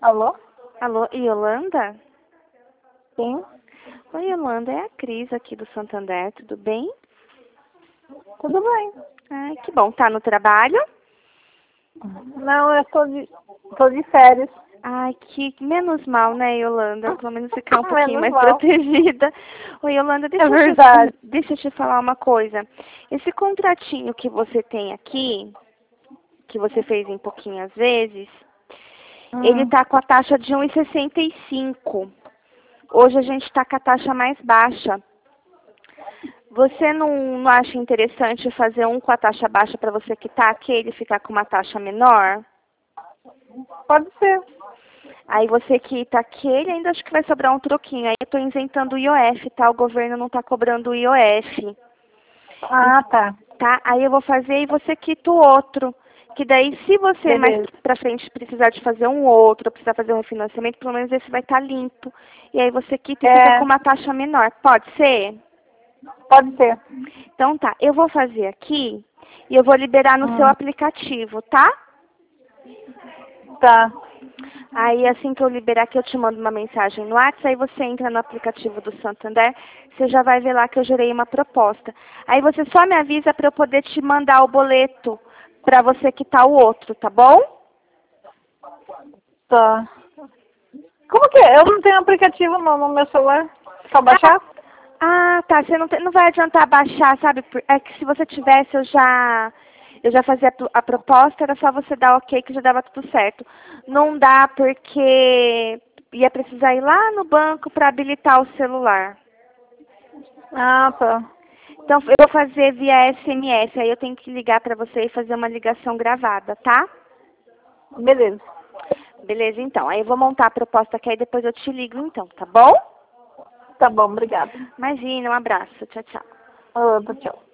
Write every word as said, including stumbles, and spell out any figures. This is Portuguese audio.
Alô? Alô, Yolanda? Sim? Oi, Yolanda, é a Cris aqui do Santander, tudo bem? Tudo bem. Ai, que bom. Tá no trabalho? Não, eu estou de, tô de férias. Ai, que menos mal, né, Yolanda? Pelo menos ficar um pouquinho Menos mais mal. protegida. Oi, Yolanda, deixa, É eu te, verdade. deixa eu te falar uma coisa. Esse contratinho que você tem aqui, que você fez em pouquinhas vezes, ele Hum. tá com a taxa de um e sessenta e cinco. Hoje a gente tá com a taxa mais baixa. Você não, não acha interessante fazer um com a taxa baixa para você quitar aquele e ficar com uma taxa menor? Pode ser. Aí você quita aquele, ainda acho que vai sobrar um troquinho. Aí eu estou isentando o I O F, tá? O governo não está cobrando o I O F. Ah, tá. Tá? Aí eu vou fazer e você quita o outro. Que daí, se você mais Beleza. pra frente precisar de fazer um outro, precisar fazer um refinanciamento, pelo menos esse vai estar limpo. E aí você quita e fica É, com uma taxa menor. Pode ser? pode ser. Então tá, eu vou fazer aqui e eu vou liberar no seu Hum. aplicativo, tá? Tá. Aí assim que eu liberar aqui eu te mando uma mensagem no WhatsApp, aí você entra no aplicativo do Santander, você já vai ver lá que eu gerei uma proposta. Aí você só me avisa para eu poder te mandar o boleto para você quitar o outro, tá bom? Tá. Como que é? Eu não tenho aplicativo não no meu celular. Só Ah, baixar? ah, tá, você não, tem- não vai adiantar baixar, sabe? Por- É que se você tivesse, eu já eu já fazia a, pro- a proposta, era só você dar ok que já dava tudo certo. Não dá porque ia precisar ir lá no banco para habilitar o celular. Ah, tá. Então, eu vou fazer via S M S, aí eu tenho que ligar para você e fazer uma ligação gravada, tá? Beleza. Beleza, então. Aí eu vou montar a proposta aqui, aí depois eu te ligo, então, tá bom? Tá bom, obrigada. Imagina, um abraço. Tchau, tchau. Outro, tchau.